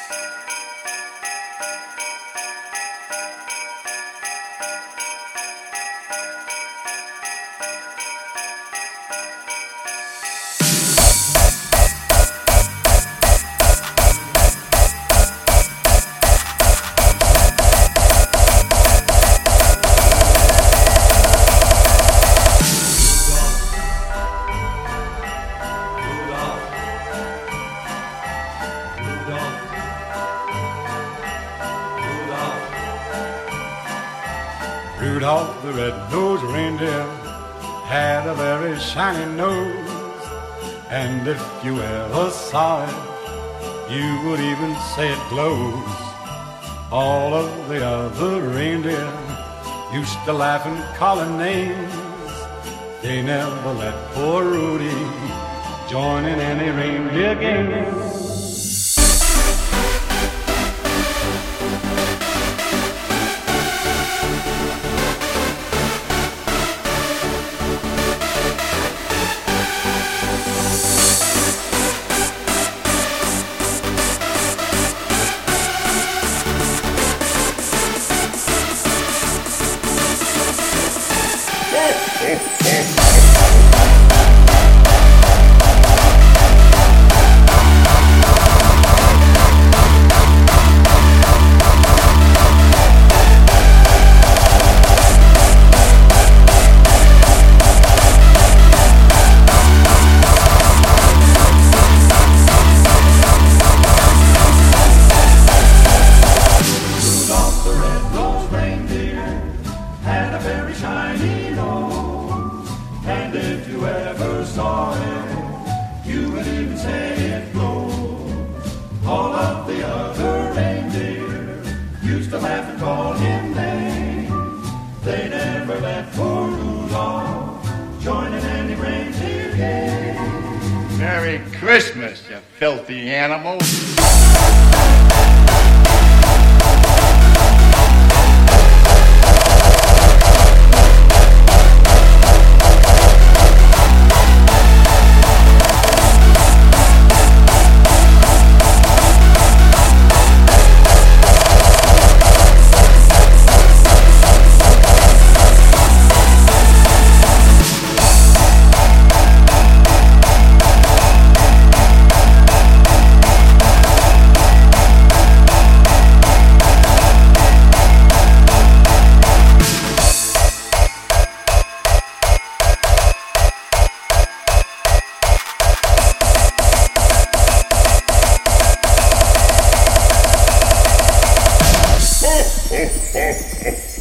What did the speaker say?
Rudolph the red-nosed reindeer had a very shiny nose, and if you ever saw it, you would even say it glows. All of the other reindeer used to laugh and call him names. They never let poor Rudy join in any reindeer games. Merry Christmas, you filthy animal. Ho, ho, ho.